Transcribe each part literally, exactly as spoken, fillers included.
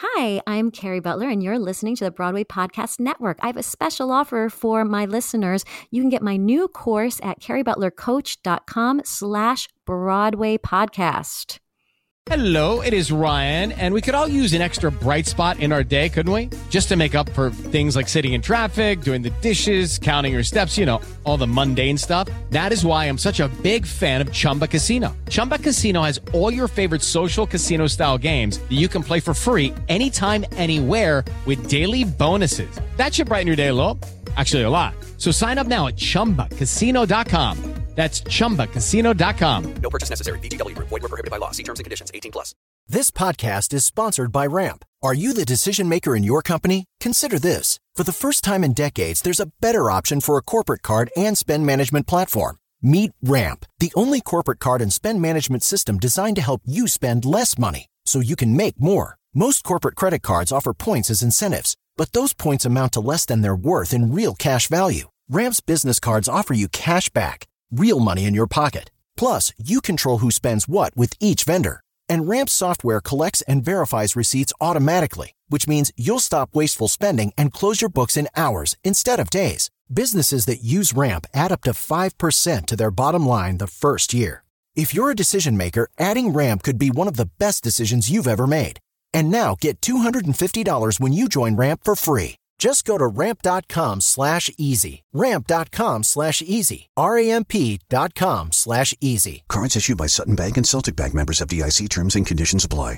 Hi, I'm Carrie Butler, and you're listening to the Broadway Podcast Network. I have a special offer for my listeners. You can get my new course at carriebutlercoach.com slash Broadway Podcast. Hello, it is Ryan, and we could all use an extra bright spot in our day, couldn't we? Just to make up for things like sitting in traffic, doing the dishes, counting your steps, you know, all the mundane stuff. That is why I'm such a big fan of Chumba Casino. Chumba Casino has all your favorite social casino-style games that you can play for free anytime, anywhere with daily bonuses. That should brighten your day a little. Actually, a lot. So sign up now at chumba casino dot com. That's chumba casino dot com. No purchase necessary. V G W Group. Void where prohibited by law. See terms and conditions. eighteen plus. This podcast is sponsored by Ramp. Are you the decision maker in your company? Consider this. For the first time in decades, there's a better option for a corporate card and spend management platform. Meet Ramp, the only corporate card and spend management system designed to help you spend less money so you can make more. Most corporate credit cards offer points as incentives, but those points amount to less than their worth in real cash value. Ramp's business cards offer you cash back, real money in your pocket. Plus, you control who spends what with each vendor. And Ramp's software collects and verifies receipts automatically, which means you'll stop wasteful spending and close your books in hours instead of days. Businesses that use Ramp add up to five percent to their bottom line the first year. If you're a decision maker, adding Ramp could be one of the best decisions you've ever made. And now get two hundred fifty dollars when you join Ramp for free. Just go to ramp.com slash easy. Ramp.com slash easy. R-A-M-P dot com slash easy. Cards issued by Sutton Bank and Celtic Bank, members of F D I C. Terms and conditions apply.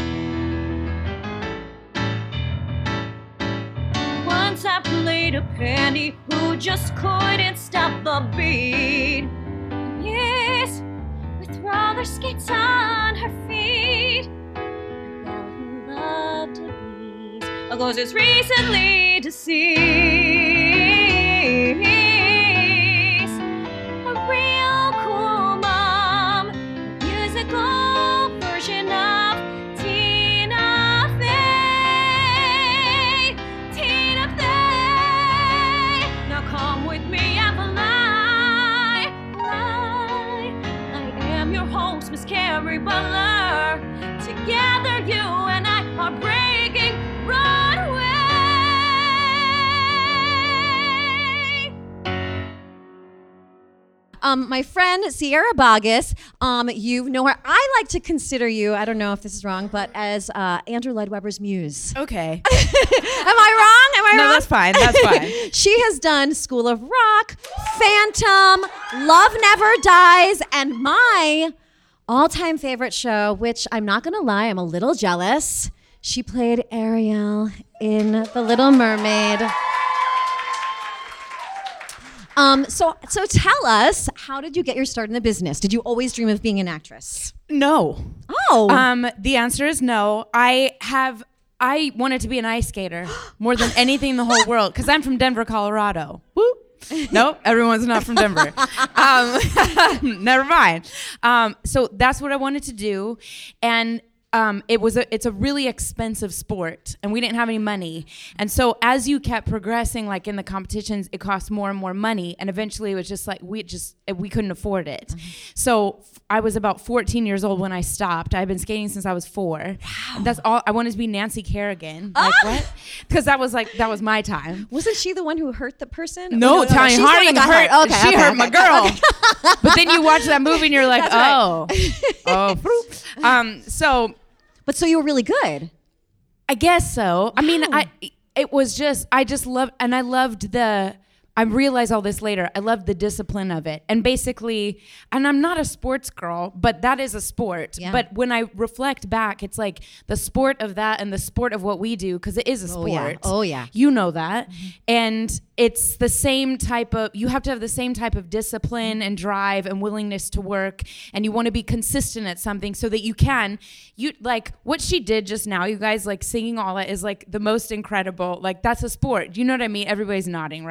Once I played a penny who just couldn't stop the beat. Yes, with roller skates on her feet. A gal who loved to beat. A ghost is recently deceased. A real cool mom, musical version of Tina Fey. Tina Fey. Now come with me and fly, fly. I am your host, Miss Carrie Butler. Together you and I are breaking Broadway. Um, my friend Sierra Boggess, um, you know her. I like to consider you, I don't know if this is wrong, but as uh, Andrew Lloyd Webber's muse. Okay. Am I wrong? Am I no, wrong? that's fine. That's fine. She has done School of Rock, Phantom, Love Never Dies, and my all-time favorite show, which I'm not going to lie, I'm a little jealous. She played Ariel in The Little Mermaid. Um, so, so tell us, how did you get your start in the business? Did you always dream of being an actress? No. Oh. Um, the answer is no. I have, I wanted to be an ice skater more than anything in the whole world because I'm from Denver, Colorado. Woo. Nope, everyone's not from Denver. Um, never mind. Um, so that's what I wanted to do. And Um, it was a, it's a really expensive sport and we didn't have any money. And so as you kept progressing, like in the competitions, it cost more and more money. And eventually it was just like, we just, we couldn't afford it. Mm-hmm. So f- I was about fourteen years old when I stopped. I've been skating since I was four. Wow. That's all. I wanted to be Nancy Kerrigan. Like ah! What? Because that was like, that was my time. Wasn't she the one who hurt the person? No, no, Tanya no, Harding hurt. hurt. Okay, she okay, hurt okay, my girl. Okay. But then you watch that movie and you're like, That's oh, right. oh, um, so. But so you were really good. I guess so. Wow. I mean, I it was just, I just loved, and I loved the, I realized all this later, I loved the discipline of it. And basically, and I'm not a sports girl, but that is a sport. Yeah. But when I reflect back, it's like the sport of that and the sport of what we do, because it is a sport. Oh, yeah. Oh, yeah. You know that. Mm-hmm. And it's the same type of, you have to have the same type of discipline and drive and willingness to work. And you want to be consistent at something so that you can, you like what she did just now, you guys, like singing all that is like the most incredible, like that's a sport. You know what I mean? Everybody's nodding right now.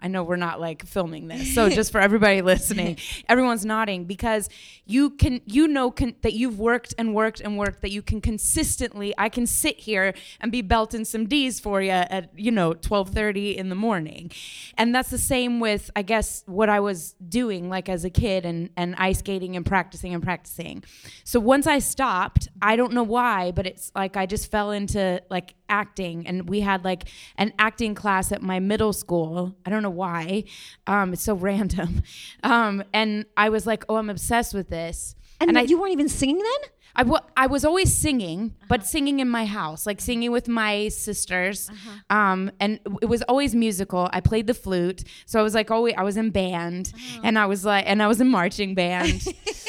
I know we're not like filming this. So just for everybody listening, everyone's nodding because you can, you know, con- that you've worked and worked and worked, that you can consistently, I can sit here and be belting some D's for you at, you know, twelve thirty in the morning. And that's the same with, I guess, what I was doing like as a kid and, and ice skating and practicing and practicing. So once I stopped, I don't know why, but it's like I just fell into like acting, and we had like an acting class at my middle school. I don't know why. Um, it's so random. Um, and I was like, oh, I'm obsessed with this. And, And I- you weren't even singing then? I, w- I was always singing, but singing in my house, like singing with my sisters. Uh-huh. Um, and it was always musical. I played the flute. So I was like, oh, I was in band Oh. and I was like, and I was in marching band.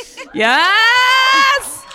Yes.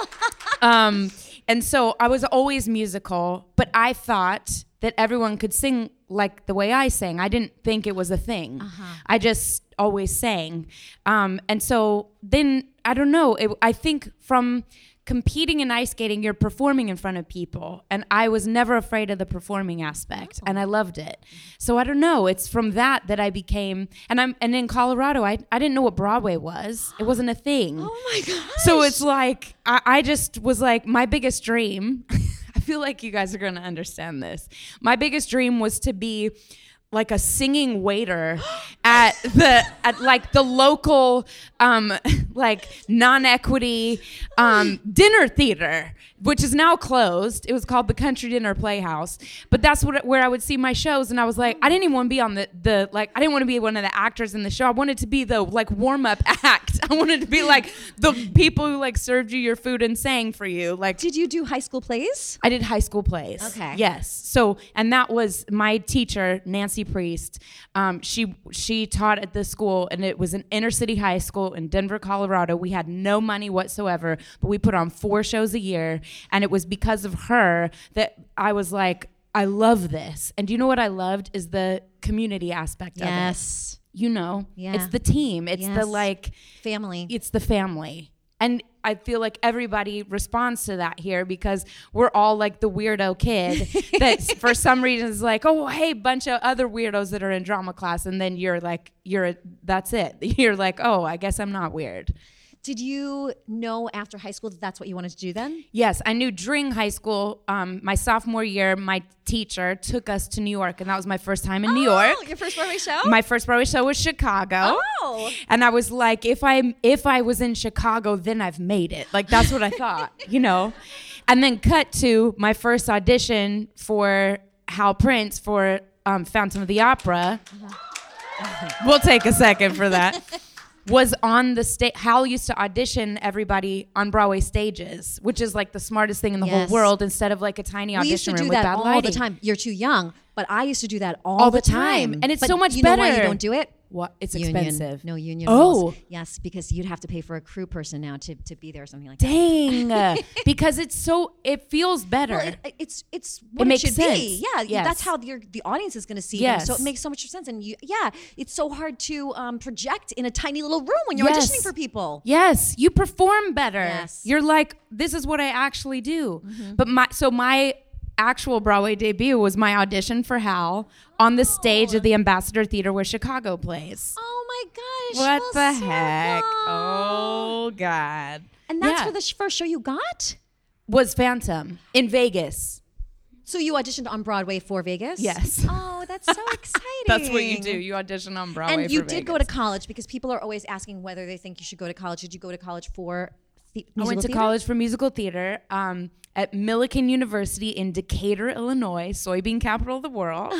um, and so I was always musical, but I thought that everyone could sing like the way I sang. I didn't think it was a thing. Uh-huh. I just always sang. Um, and so then, I don't know, it, I think from competing in ice skating, you're performing in front of people. And I was never afraid of the performing aspect, and I loved it. So I don't know, it's from that that I became, and I'm and in Colorado, I, I didn't know what Broadway was. It wasn't a thing. Oh my gosh. So it's like, I, I just was like, my biggest dream, I feel like you guys are going to understand this. My biggest dream was to be like a singing waiter at the at like the local um like non-equity um dinner theater, which is now closed. It was called the Country Dinner Playhouse, but that's what where I would see my shows. And I was like, I didn't even want to be on the the like I didn't want to be one of the actors in the show. I wanted to be the like warm-up act. I wanted to be like the people who like served you your food and sang for you. Like, Did you do high school plays? I did high school plays. Okay. Yes. So, and that was my teacher, Nancy Priest. Um, she she taught at this school, and it was an inner city high school in Denver, Colorado. We had no money whatsoever, but we put on four shows a year, and it was because of her that I was like, I love this. And do you know what I loved is the community aspect of it. Yes. You know, Yeah. it's the team. It's Yes. the like, Family. it's the family. And I feel like everybody responds to that here because we're all like the weirdo kid that for some reason is like, oh, hey, bunch of other weirdos that are in drama class. And then you're like, you're, a, that's it. You're like, oh, I guess I'm not weird. Did you know after high school that that's what you wanted to do then? Yes, I knew during high school, um, my sophomore year, my teacher took us to New York, and that was my first time in New York. Your first Broadway show? My first Broadway show was Chicago. Oh. And I was like, if I if I was in Chicago, then I've made it. Like, that's what I thought, you know? And then cut to my first audition for Hal Prince for um, Phantom of the Opera. We'll take a second for that. Was on the stage. Hal used to audition everybody on Broadway stages, which is like the smartest thing in the Yes. whole world, instead of like a tiny We used to audition do room with that bad all lighting. the time. You're too young, but I used to do that all, All the the time. time. And it's But so much you know why you better. don't do it? What? It's Union. expensive. No union Oh. rules. Yes, because you'd have to pay for a crew person now to, to be there or something like that. Dang. Because it's so, it feels better. Well, it, it's it's what it, makes should sense. be. Yeah, Yes. that's how your the audience is going to see them. So Yes. it makes so much sense. And you, yeah, it's so hard to um, project in a tiny little room when you're Yes. auditioning for people. Yes, you perform better. Yes. You're like, this is what I actually do. But my so my actual Broadway debut was my audition for Hal on the stage of the Ambassador Theater where Chicago plays. Oh my gosh! What full the circle. heck? Oh God. And that's Yeah. for the sh- first show you got. Was Phantom in Vegas. So you auditioned on Broadway for Vegas? Yes. Oh, that's so exciting. That's what you do. You audition on Broadway And you for did Vegas. go to college because people are always asking whether they think you should go to college. Did you go to college for the- musical I went to theater? college for musical theater um, at Millikan University in Decatur, Illinois, soybean capital of the world.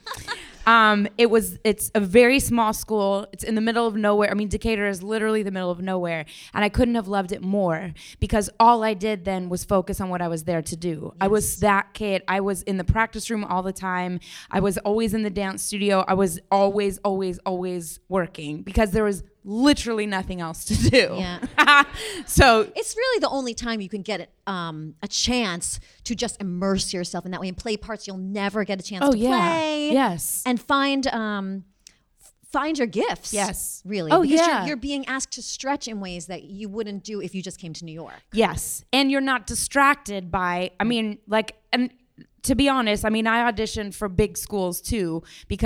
um, it was it's a very small school. It's in the middle of nowhere. I mean, Decatur is literally the middle of nowhere, and I couldn't have loved it more because all I did then was focus on what I was there to do. I was that kid. I was in the practice room all the time. I was always in the dance studio. I was always, always, always working because there was literally nothing else to do. Yeah. So It's really the only time you can get um, a chance to just immerse yourself in that way and play parts you'll never get a chance Oh, to yeah. play. Yes. And find um, f- find your gifts. Yes. Really. Oh, because yeah. You're, you're being asked to stretch in ways that you wouldn't do if you just came to New York. Yes. And you're not distracted by, I mean, like, and to be honest, I mean, I auditioned for big schools too because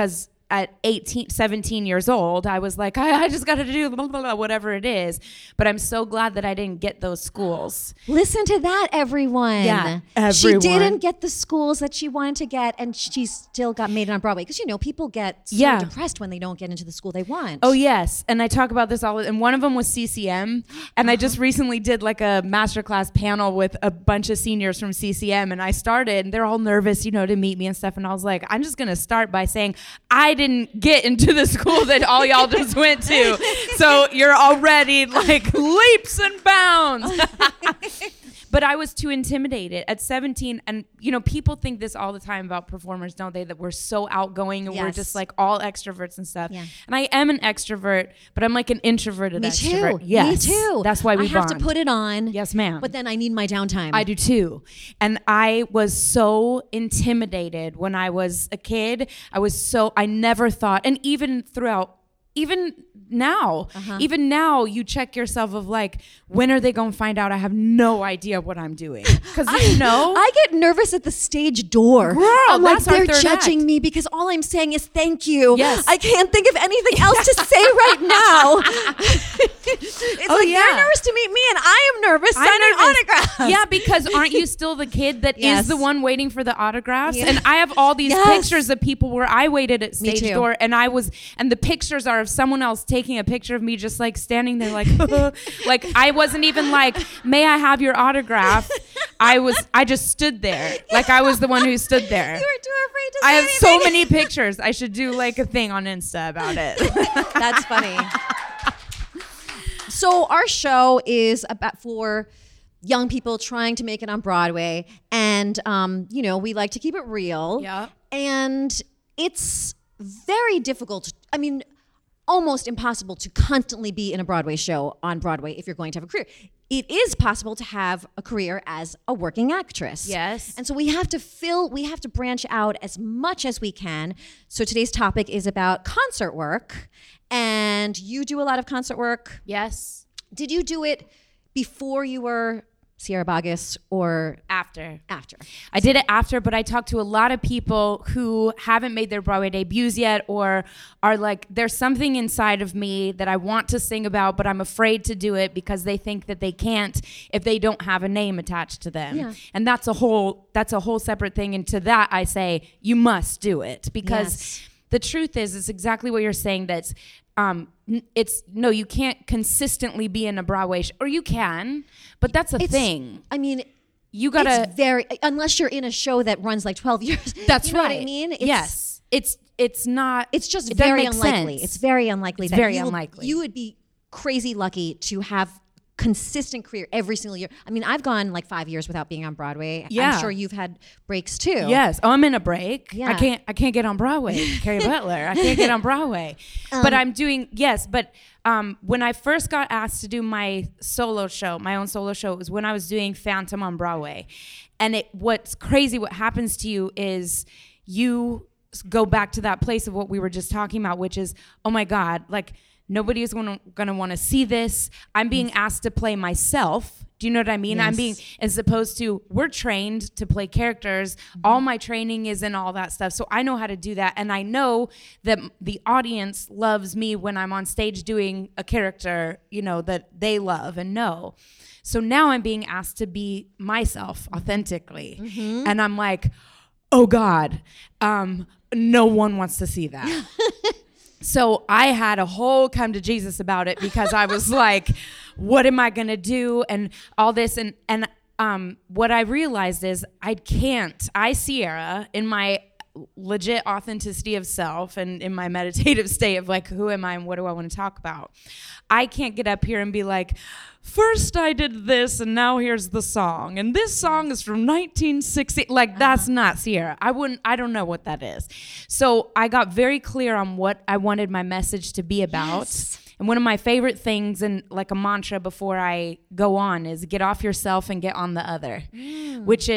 at eighteen, seventeen years old, I was like, I, I just got to do blah, blah, blah, whatever it is. But I'm so glad that I didn't get those schools. Listen to that, everyone. Yeah, She everyone. didn't get the schools that she wanted to get, and she still got made it on Broadway. Because, you know, people get so Yeah. depressed when they don't get into the school they want. Oh, yes. And I talk about this all, and one of them was C C M. And I just recently did like a masterclass panel with a bunch of seniors from C C M. And I started, and they're all nervous, you know, to meet me and stuff. And I was like, I'm just going to start by saying, I didn't get into the school that all y'all just went to. So you're already like leaps and bounds. But I was too intimidated at seventeen. And, you know, people think this all the time about performers, don't they? That we're so outgoing and we're Yes. just like all extroverts and stuff. Yeah. And I am an extrovert, but I'm like an introverted Me extrovert. too. Yes. Me too. That's why we I have bond. to put it on. Yes, ma'am. But then I need my downtime. I do too. And I was so intimidated when I was a kid. I was so, I never thought, and even throughout, even now, Uh-huh. even now, you check yourself of like, when are they going to find out I have no idea what I'm doing? Because you know, I get nervous at the stage door. Girl, I'm like, that's our they're third judging act. me because all I'm saying is thank you. Yes. I can't think of anything else to say right now. It's Oh, like yeah. they're nervous to meet me and I am nervous I'm signing nervous. autographs. Yeah, because aren't you still the kid that is Yes. the one waiting for the autographs? Yeah. And I have all these Yes. pictures of people where I waited at Me stage too. door, and I was, and the pictures are of someone else taking a picture of me, just like standing there, like, like I wasn't even like, may I have your autograph? I was, I just stood there, like I was the one who stood there. You were too afraid to I say have so anything. many pictures. I should do like a thing on Insta about it. That's funny. So our show is about for young people trying to make it on Broadway, and um, you know, we like to keep it real. Yeah. And it's very difficult. I mean, almost impossible to constantly be in a Broadway show on Broadway if you're going to have a career. It is possible to have a career as a working actress. Yes. And so we have to fill, we have to branch out as much as we can. So today's topic is about concert work. And you do a lot of concert work. Yes. Did you do it before you were Sierra Boggess or After. after? I did it after, but I talked to a lot of people who haven't made their Broadway debuts yet, or are like, there's something inside of me that I want to sing about, but I'm afraid to do it because they think that they can't if they don't have a name attached to them. Yeah. And that's a whole, that's a whole separate thing. And to that, I say, you must do it, because Yes. the truth is, it's exactly what you're saying. That's, um, n- it's no, you can't consistently be in a Broadway show, or you can, but that's a It's- thing. I mean, You gotta, it's very, unless you're in a show that runs like twelve years. that's you know right. what I mean? It's, yes, it's it's not. It's just it doesn't very make unlikely. sense. It's very unlikely. It's that very you will- unlikely. You would be crazy lucky to have consistent career every single year. I mean, I've gone like five years without being on Broadway. Yeah. I'm sure you've had breaks too. Yes. Oh, I'm in a break. Yeah. I can't. I can't get on Broadway. Carrie Butler. I can't get on Broadway. but I'm doing yes. But um, when I first got asked to do my solo show, my own solo show, it was when I was doing Phantom on Broadway. And it what's crazy, what happens to you is you go back to that place of what we were just talking about, which is, oh my God, like nobody is gonna gonna want to see this. I'm being asked to play myself. Do you know what I mean? I'm Yes. being, as opposed to, we're trained to play characters. All my training is in all that stuff. So I know how to do that. And I know that the audience loves me when I'm on stage doing a character, you know, that they love and know. So now I'm being asked to be myself authentically. And I'm like, oh God, um, no one wants to see that. So I had a whole come to Jesus about it, because I was like, what am I going to do? And all this. And, and um, what I realized is I can't, I, Sierra, in my legit authenticity of self and in my meditative state of like, who am I and what do I want to talk about? I can't get up here and be like, first I did this and now here's the song. And this song is from nineteen sixty. Like, that's not Sierra. I wouldn't, I don't know what that is. So I got very clear on what I wanted my message to be about. Yes. And one of my favorite things, and like a mantra before I go on, is get off yourself and get on the other, which is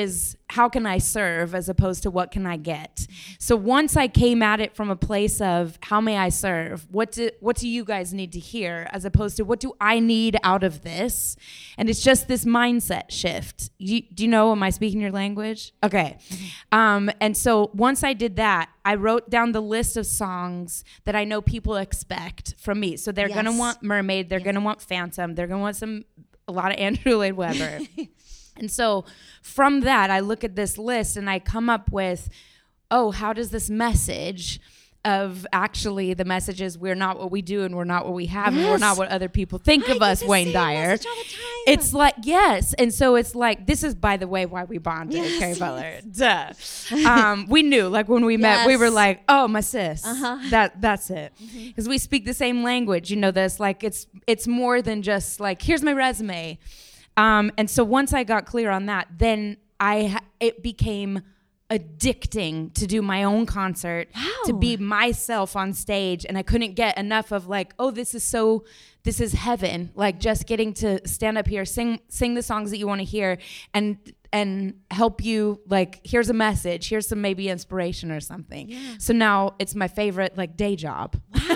how can I serve as opposed to what can I get? So once I came at it from a place of how may I serve? What do what do you guys need to hear as opposed to what do I need out of this? And it's just this mindset shift. You, do you know, am I speaking your language? Okay. Um, and so once I did that, I wrote down the list of songs that I know people expect from me. So they're Yes. gonna want Mermaid, they're Yes. gonna want Phantom, they're gonna want some a lot of Andrew Lloyd Webber. And so from that, I look at this list and I come up with, oh, how does this message of actually the message is we're not what we do and we're not what we have and we're Yes. not what other people think I of get us, the Wayne same Dyer. message all the time. It's like, yes. And so it's like, this is, by the way, why we bonded, Yes. Carrie Butler. Duh. Um, we knew, like when we met, we were Yes. like, oh, my sis. Uh-huh. That That's it. Because we speak the same language. You know this, like it's it's more than just like, here's my resume. Um, and so once I got clear on that, then I ha- it became addicting to do my own concert, to be myself on stage, and I couldn't get enough of like, oh, this is so, this is heaven. Like just getting to stand up here, sing sing the songs that you want to hear, and and help you like, here's a message, here's some maybe inspiration or something. Yeah. So now it's my favorite like day job.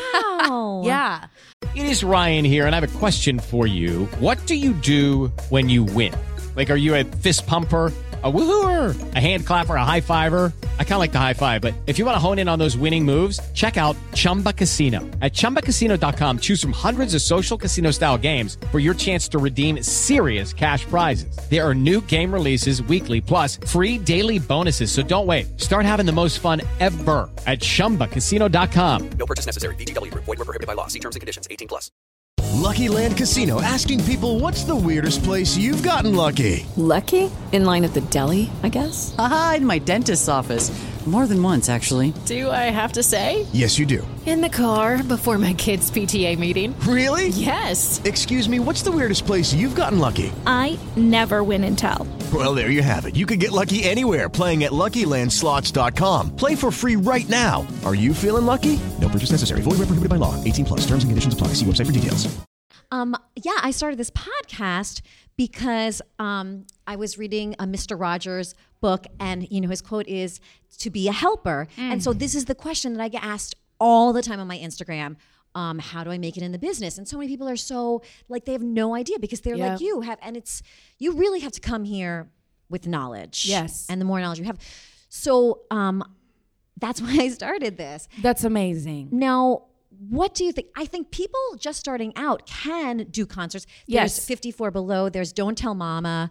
Wow. Yeah. It is Ryan here, and I have a question for you. What do you do when you win? Like, are you a fist pumper, a woohooer, a hand clapper, a high fiver? I kind of like the high five, but if you want to hone in on those winning moves, check out Chumba Casino. At chumba casino dot com, choose from hundreds of social casino style games for your chance to redeem serious cash prizes. There are new game releases weekly, plus free daily bonuses. So don't wait. Start having the most fun ever at chumba casino dot com. No purchase necessary. V G W Group. Void where prohibited by law. See terms and conditions. eighteen plus. Lucky Land Casino, asking people, what's the weirdest place you've gotten lucky? Lucky? In line at the deli, I guess? Aha, in my dentist's office. More than once, actually. Do I have to say? Yes, you do. In the car before my kids' P T A meeting. Really? Yes. Excuse me, what's the weirdest place you've gotten lucky? I never win and tell. Well, there you have it. You can get lucky anywhere, playing at Lucky Land Slots dot com. Play for free right now. Are you feeling lucky? No purchase necessary. Void where prohibited by law. eighteen plus. Terms and conditions apply. See website for details. Um, yeah, I started this podcast because um, I was reading a Mister Rogers book, and you know his quote is to be a helper. Mm. And so this is the question that I get asked all the time on my Instagram. Um, how do I make it in the business? And so many people are so like they have no idea because they're Yeah. like you have, and it's you really have to come here with knowledge. Yes. And the more knowledge you have, so um, that's why I started this. That's amazing. Now, what do you think? I think people just starting out can do concerts. Yes. There's fifty-four Below. There's Don't Tell Mama.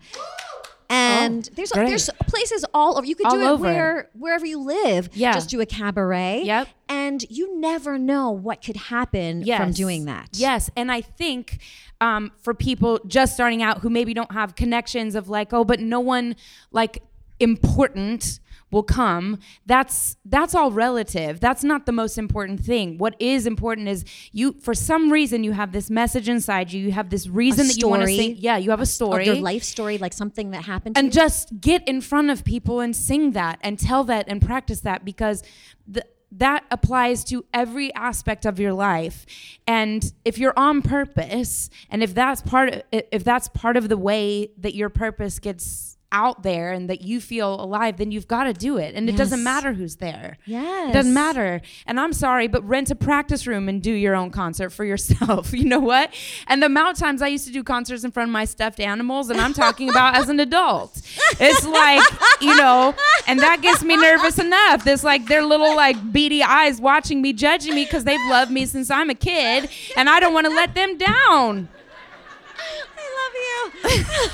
And Oh, there's great. there's places all over. You could All do it over. where wherever you live. Yeah. Just do a cabaret. Yep. And you never know what could happen Yes. from doing that. Yes. And I think um, for people just starting out who maybe don't have connections of like, oh, but no one like important will come, that's that's all relative. That's not the most important thing. What is important is you, for some reason, you have this message inside you. You have this reason A that you want to story. sing. Yeah, you have a Of story. your life story, like something that happened to And you. just get in front of people and sing that and tell that and practice that, because the, that applies to every aspect of your life. And if you're on purpose, and if that's part of, if that's part of the way that your purpose gets out there and that you feel alive, then you've got to do it. And it doesn't Yes. matter who's there. Yes. It doesn't matter. And I'm sorry, but rent a practice room and do your own concert for yourself. You know what? And the amount of times I used to do concerts in front of my stuffed animals, and I'm talking about as an adult. It's like, you know, and that gets me nervous enough. There's like their little like beady eyes watching me, judging me because they've loved me since I'm a kid, and I don't want to let them down. I love you.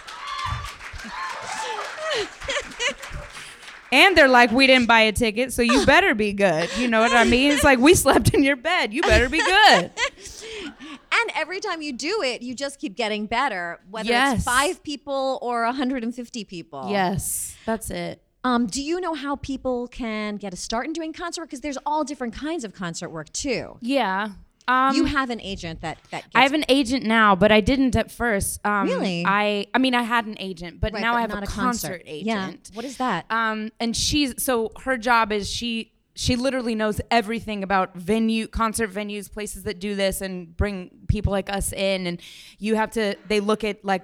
And they're like, we didn't buy a ticket, so you better be good. You know what I mean? It's like, we slept in your bed. You better be good. And every time you do it, you just keep getting better, whether Yes. it's five people or one hundred fifty people. Yes, that's it. Um, do you know how people can get a start in doing concert work? Because there's all different kinds of concert work too. Yeah. Um, you have an agent that that gets I have an agent now, but I didn't at first. Um, Really? I I mean, I had an agent, but Right, now but I have not a a concert, concert. agent. Yeah. What is that? Um, and she's so her job is she she literally knows everything about venue, concert venues, places that do this and bring people like us in. And you have to. They look at like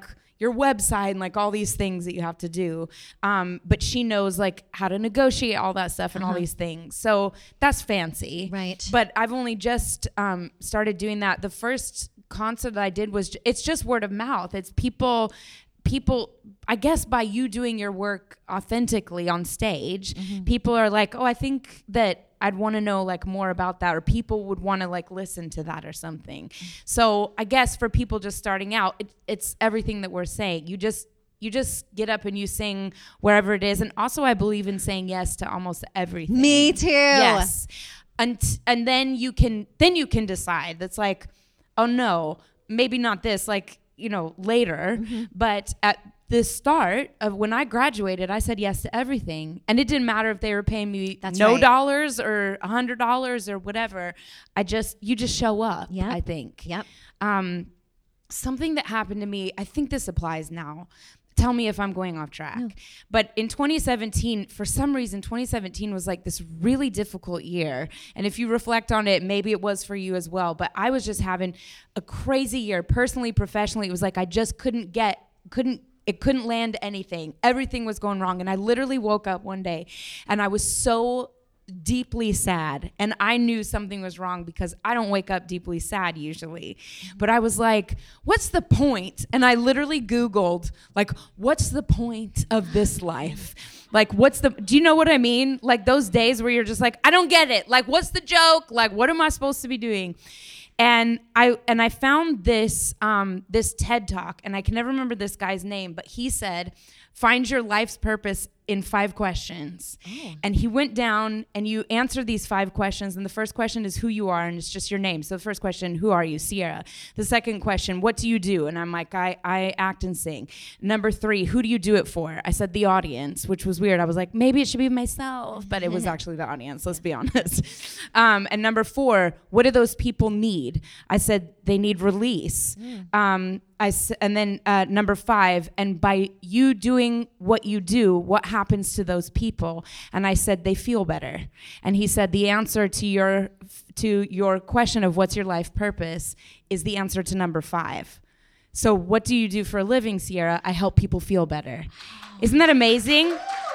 your website and like all these things that you have to do. Um, but she knows like how to negotiate all that stuff and uh-huh. all these things. So that's fancy. Right. But I've only just um, started doing that. The first concert that I did was, it's just word of mouth. It's people, people, I guess by you doing your work authentically on stage, mm-hmm. people are like, oh, I think that I'd want to know like more about that, or people would want to like listen to that or something. So I guess for people just starting out, it, it's everything that we're saying. You just you just get up and you sing wherever it is. And also I believe in saying yes to almost everything. Me too. Yes. And and then you can then you can decide. That's like, oh no, maybe not this, like, you know, later. Mm-hmm. But at the start of when I graduated, I said yes to everything. And it didn't matter if they were paying me That's no right. dollars or a hundred dollars or whatever. I just, you just show up, yep. I think. Yep. Um, something that happened to me, I think this applies now. Tell me if I'm going off track. No. But in twenty seventeen, for some reason, twenty seventeen was like this really difficult year. And if you reflect on it, maybe it was for you as well. But I was just having a crazy year, personally, professionally. It was like I just couldn't get, couldn't, it couldn't land anything. Everything was going wrong. And I literally woke up one day and I was so deeply sad. And I knew something was wrong because I don't wake up deeply sad usually. But I was like, what's the point? And I literally Googled, like, what's the point of this life? Like, what's the, do you know what I mean? Like those days where you're just like, I don't get it. Like, what's the joke? Like, what am I supposed to be doing? And I and I found this um, this TED Talk, and I can never remember this guy's name, but he said, find your life's purpose in five questions. Oh. And he went down and you answer these five questions. And the first question is who you are, and it's just your name. So the first question, who are you? Sierra. The second question, what do you do? And I'm like, I, I act and sing. Number three, who do you do it for? I said the audience, which was weird. I was like, maybe it should be myself, but it was actually the audience, let's be honest. Um, and number four, what do those people need? I said they need release. Mm. Um, I s- and then uh, number five, and by you doing what you do, what happens to those people? And I said they feel better. And he said the answer to your to your question of what's your life purpose is the answer to number five. So what do you do for a living, Sierra? I help people feel better. Isn't that amazing?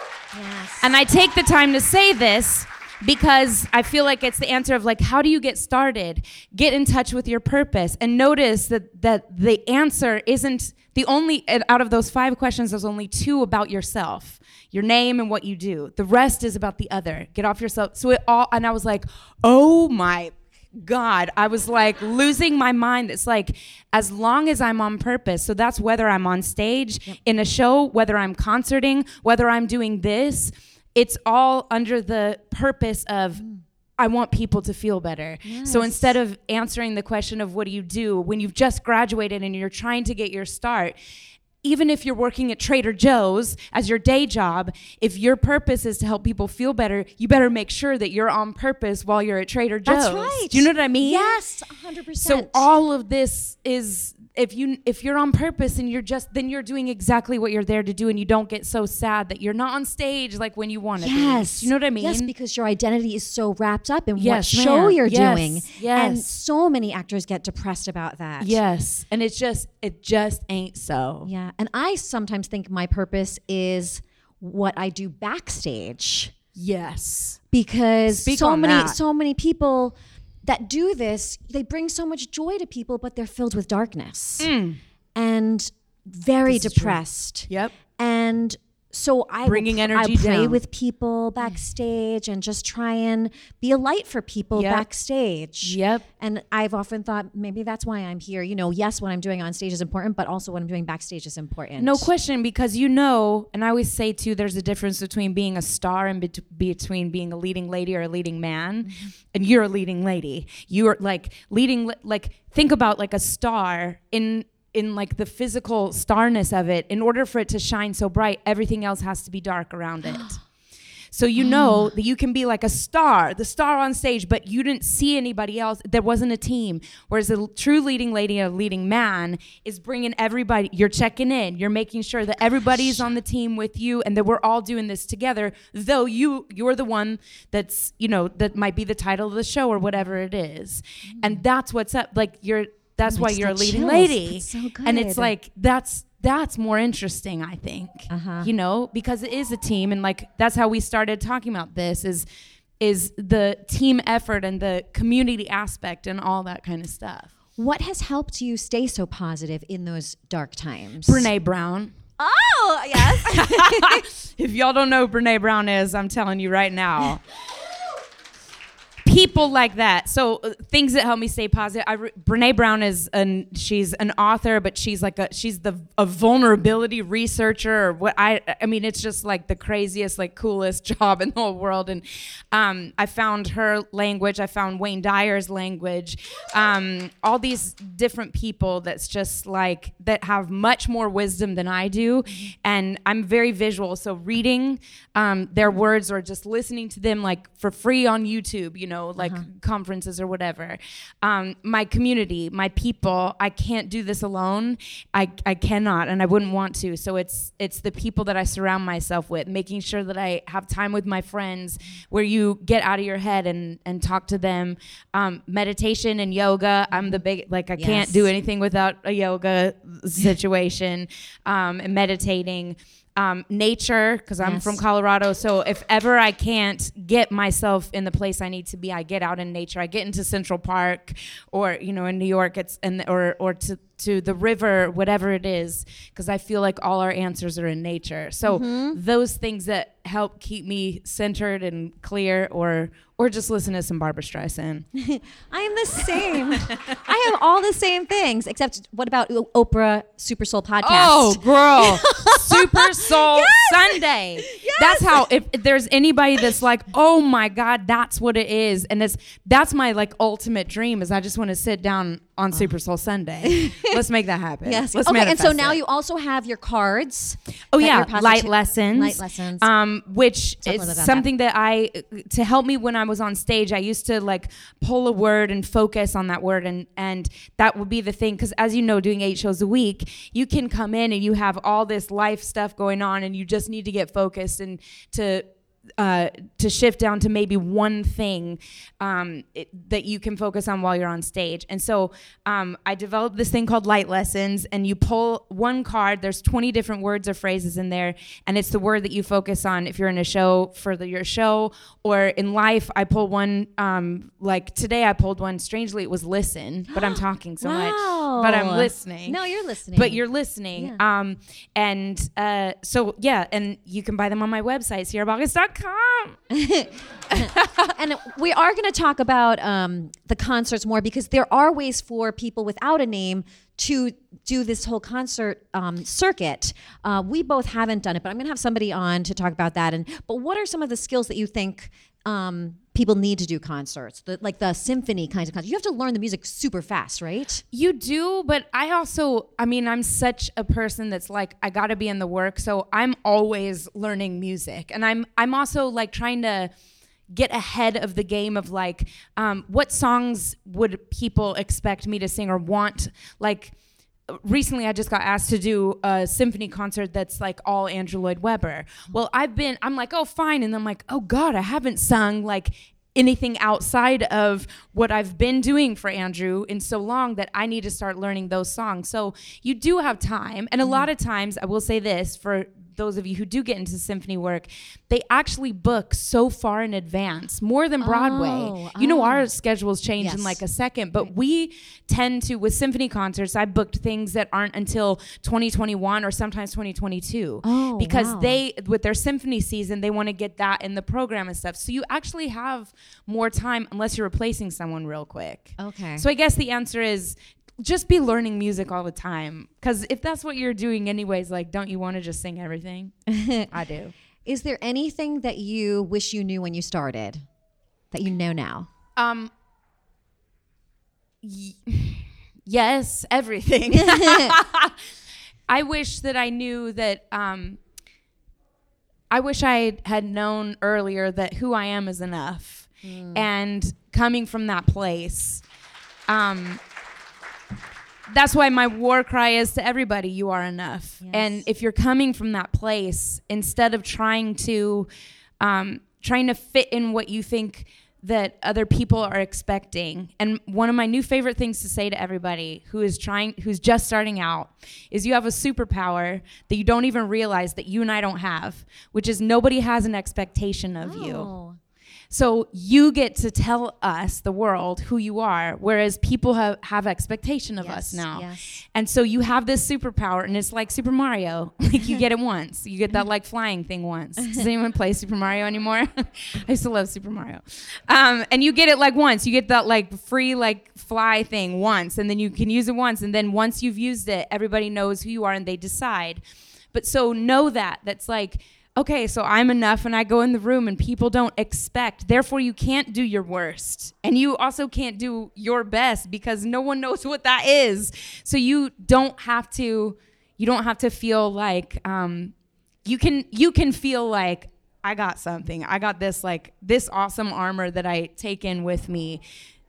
Yes. And I take the time to say this because I feel like it's the answer of like, how do you get started? Get in touch with your purpose and notice that that the answer isn't the only, out of those five questions, there's only two about yourself, your name and what you do. The rest is about the other. Get off yourself. So it all, and I was like, oh my God, I was like losing my mind. It's like, as long as I'm on purpose, so that's whether I'm on stage, yep. in a show, whether I'm concerting, whether I'm doing this, it's all under the purpose of, mm. I want people to feel better. Yes. So instead of answering the question of what do you do when you've just graduated and you're trying to get your start, even if you're working at Trader Joe's as your day job, if your purpose is to help people feel better, you better make sure that you're on purpose while you're at Trader Joe's. That's right. Do you know what I mean? Yes, one hundred percent. So all of this is, if you if you're on purpose and you're just, then you're doing exactly what you're there to do, and you don't get so sad that you're not on stage like when you want to yes. be. You know what I mean? Yes, because your identity is so wrapped up in yes, what show man. you're yes. doing. Yes. And so many actors get depressed about that. Yes. And it's just, it just ain't so. Yeah. And I sometimes think my purpose is what I do backstage. Yes. Because Speak so on many, that. so many people that do this, they bring so much joy to people, but they're filled with darkness. Mm. And very This is depressed. true. Yep. And so I Bringing will, energy I pray down. with people backstage and just try and be a light for people Yep. backstage. Yep. And I've often thought maybe that's why I'm here. You know, yes, what I'm doing on stage is important, but also what I'm doing backstage is important. No question, because you know, and I always say too, there's a difference between being a star and bet- between being a leading lady or a leading man. Mm-hmm. And you're a leading lady. You're like leading, like think about like a star in in like the physical starness of it. In order for it to shine so bright, everything else has to be dark around it. So you know that you can be like a star, the star on stage, but you didn't see anybody else. There wasn't a team. Whereas a true leading lady, a leading man, is bringing everybody. You're checking in. You're making sure that everybody's on the team with you and that we're all doing this together. Though you, you're the one that's, you know, that might be the title of the show or whatever it is. Mm. And that's what's up. Like you're, that's why you're a leading chills. lady. That's so good. And it's like, that's, that's more interesting, I think. Uh-huh. You know, because it is a team, and like that's how we started talking about this is is the team effort and the community aspect and all that kind of stuff. What has helped you stay so positive in those dark times? Brene Brown. Oh, yes. If y'all don't know who Brene Brown is, I'm telling you right now. People like that. So uh, things that help me stay positive. I re- Brene Brown is an she's an author, but she's like a she's the a vulnerability researcher. Or what I I mean, it's just like the craziest, like coolest job in the whole world. And um, I found her language. I found Wayne Dyer's language. Um, all these different people that's just like that have much more wisdom than I do. And I'm very visual, so reading um, their words or just listening to them like for free on YouTube, you know. like uh-huh. conferences or whatever. Um, my community, my people, I can't do this alone. I, I cannot, and I wouldn't want to. So it's it's the people that I surround myself with, making sure that I have time with my friends where you get out of your head and, and talk to them. Um, meditation and yoga, I'm the big, like I yes. can't do anything without a yoga situation. Um, and meditating. Um, nature, because I'm yes. from Colorado, so if ever I can't get myself in the place I need to be, I get out in nature. I get into Central Park, or you know, in New York, it's and or or to to the river, whatever it is, because I feel like all our answers are in nature. So mm-hmm. those things that help keep me centered and clear, or or just listen to some Barbra Streisand. I am the same. I have all the same things, except what about Oprah Super Soul Podcast? Oh, girl. Super Soul yes! Sunday. Yes! That's how, if, if there's anybody that's like, oh my God, that's what it is. And it's, that's my like ultimate dream is I just want to sit down on oh. Super Soul Sunday. Let's make that happen. Yes. Let's okay, and so now it. you also have your cards. Oh yeah, light lessons. Light lessons. Um, which Talk is something that. that I, to help me when I was on stage, I used to like pull a word and focus on that word, and and that would be the thing, because as you know, doing eight shows a week, you can come in and you have all this life stuff going on, and you just need to get focused and to uh, to shift down to maybe one thing um, it, that you can focus on while you're on stage. And so um, I developed this thing called Light Lessons, and you pull one card, there's twenty different words or phrases in there, and it's the word that you focus on if you're in a show for the, your show, or in life. I pull one, um, like today I pulled one, strangely it was listen, but I'm talking so wow. much, but I'm listening. No, you're listening. But you're listening. Yeah. Um, and uh, so, yeah, and you can buy them on my website, sierra boggess dot com. And we are going to talk about um, the concerts more, because there are ways for people without a name to do this whole concert um, circuit. Uh, we both haven't done it, but I'm going to have somebody on to talk about that. And but what are some of the skills that you think um, people need to do concerts, the, like the symphony kinds of concerts? You have to learn the music super fast, right? You do, but I also, I mean, I'm such a person that's like, I got to be in the work, so I'm always learning music, and I'm I'm also like trying to get ahead of the game of like, um, what songs would people expect me to sing or want? Like, recently I just got asked to do a symphony concert that's like all Andrew Lloyd Webber. Well, I've been, I'm like, oh, fine. And I'm like, oh God, I haven't sung like anything outside of what I've been doing for Andrew in so long that I need to start learning those songs. So you do have time. And a mm-hmm. lot of times, I will say this, for those of you who do get into symphony work, they actually book so far in advance, more than Broadway. Oh, you know, oh. our schedules change yes. in like a second, but right. we tend to, with symphony concerts, I booked things that aren't until twenty twenty-one or sometimes twenty twenty-two. Oh, because wow. they, with their symphony season, they want to get that in the program and stuff. So you actually have more time unless you're replacing someone real quick. Okay. So I guess the answer is, just be learning music all the time. Because if that's what you're doing anyways, like, don't you want to just sing everything? I do. Is there anything that you wish you knew when you started that you know now? Um. Y- yes, everything. I wish that I knew that, um, I wish I had known earlier that who I am is enough. Mm. And coming from that place, um, that's why my war cry is to everybody, you are enough. Yes. And if you're coming from that place, instead of trying to um, trying to fit in what you think that other people are expecting. And one of my new favorite things to say to everybody who is trying, who's just starting out, is you have a superpower that you don't even realize that you and I don't have, which is nobody has an expectation of Oh. you. So you get to tell us, the world, who you are, whereas people have, have expectation of Yes, us now. yes. And so you have this superpower, and it's like Super Mario. Like you get it once. You get that like flying thing once. Does anyone play Super Mario anymore? I used to love Super Mario. Um, and you get it like once. You get that like free like fly thing once, and then you can use it once. And then once you've used it, everybody knows who you are and they decide. But so know that. That's like, okay, so I'm enough and I go in the room and people don't expect. Therefore, you can't do your worst. And you also can't do your best because no one knows what that is. So you don't have to, you don't have to feel like, um, you can, you can feel like, I got something. I got this, like, this awesome armor that I take in with me.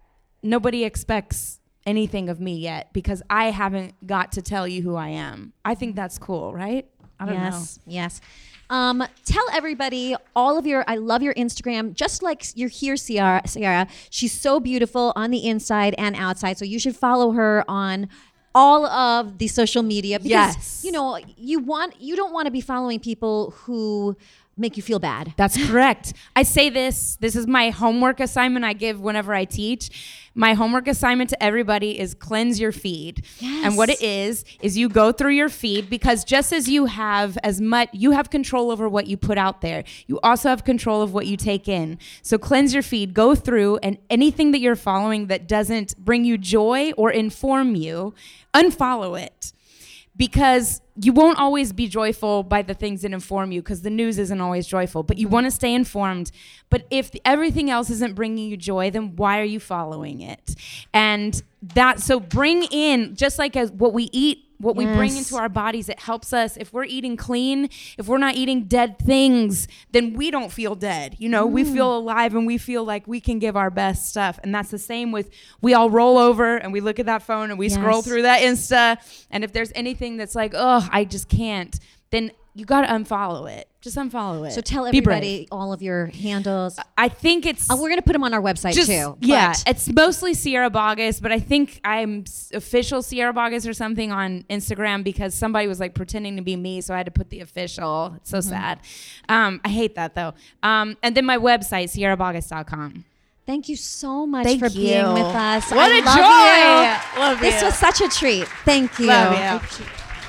Nobody expects anything of me yet because I haven't got to tell you who I am. I think that's cool, right? I don't yes, know. Yes. Um, tell everybody all of your, I love your Instagram, just like you're here, Ciara, Ciara. She's so beautiful on the inside and outside. So you should follow her on all of the social media because, Yes. you know, you want, you don't want to be following people who make you feel bad. That's correct. I say this, this is my homework assignment I give whenever I teach. My homework assignment to everybody is cleanse your feed. Yes. And what it is, is you go through your feed because just as you have as much, you have control over what you put out there. You also have control of what you take in. So cleanse your feed, go through, and anything that you're following that doesn't bring you joy or inform you, unfollow it. Because you won't always be joyful by the things that inform you because the news isn't always joyful, but you want to stay informed. But if the, everything else isn't bringing you joy, then why are you following it? And that, so bring in, just like as what we eat, what we bring Yes. into our bodies, it helps us. If we're eating clean, if we're not eating dead things, then we don't feel dead. You know, mm. we feel alive and we feel like we can give our best stuff. And that's the same with, we all roll over and we look at that phone and we Yes. scroll through that Insta. And if there's anything that's like, oh, I just can't, then you got to unfollow it. Just unfollow it. So tell Be everybody brave. all of your handles. I think it's... Uh, we're going to put them on our website just, too. Yeah, but- it's mostly Ciara Boggess, but I think I'm s- official Ciara Boggess or something on Instagram because somebody was like pretending to be me, so I had to put the official. It's so Mm-hmm. sad. Um, I hate that though. Um, and then my website, ciara boggess dot com. Thank you so much Thank for you. being with us. What I a love joy. You. Love this you. was such a treat. Thank you. Love you.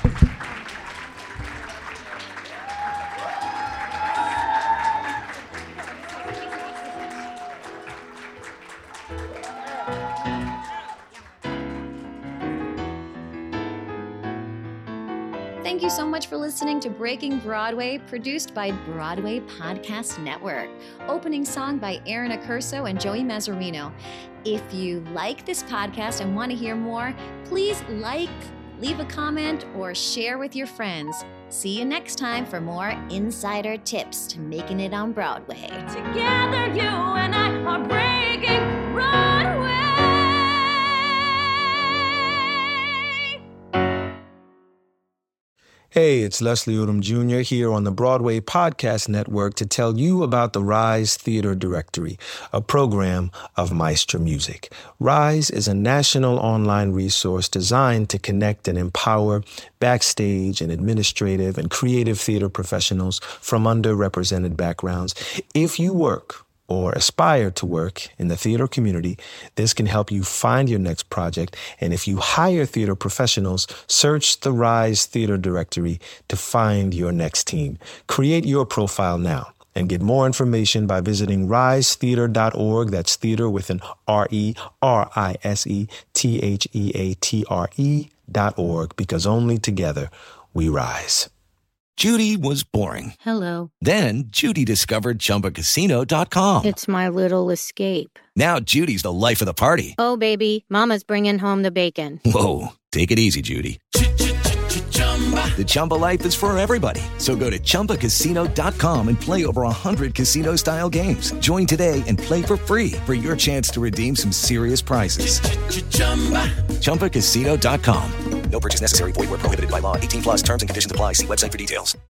Thank you so much for listening to Breaking Broadway, produced by Broadway Podcast Network. Opening song by Aaron Accurso and Joey Mazzarino. If you like this podcast and want to hear more, please like, leave a comment, or share with your friends. See you next time for more insider tips to making it on Broadway. Together, you and I are breaking Broadway. Hey, it's Leslie Odom Junior here on the Broadway Podcast Network to tell you about the Rise Theater Directory, a program of Maestro Music. Rise is a national online resource designed to connect and empower backstage and administrative and creative theater professionals from underrepresented backgrounds. If you work or aspire to work in the theater community, this can help you find your next project. And if you hire theater professionals, search the Rise Theater Directory to find your next team. Create your profile now and get more information by visiting rise theater dot org. That's theater with an R E R I S E T H E A T R E dot org, because only together we rise. Judy was boring. Hello. Then Judy discovered Chumba Casino dot com. It's my little escape. Now Judy's the life of the party. Oh, baby, mama's bringing home the bacon. Whoa, take it easy, Judy. The Chumba life is for everybody. So go to chumba casino dot com and play over one hundred casino-style games. Join today and play for free for your chance to redeem some serious prizes. chumba casino dot com. No purchase necessary. Void where prohibited by law. eighteen plus terms and conditions apply. See website for details.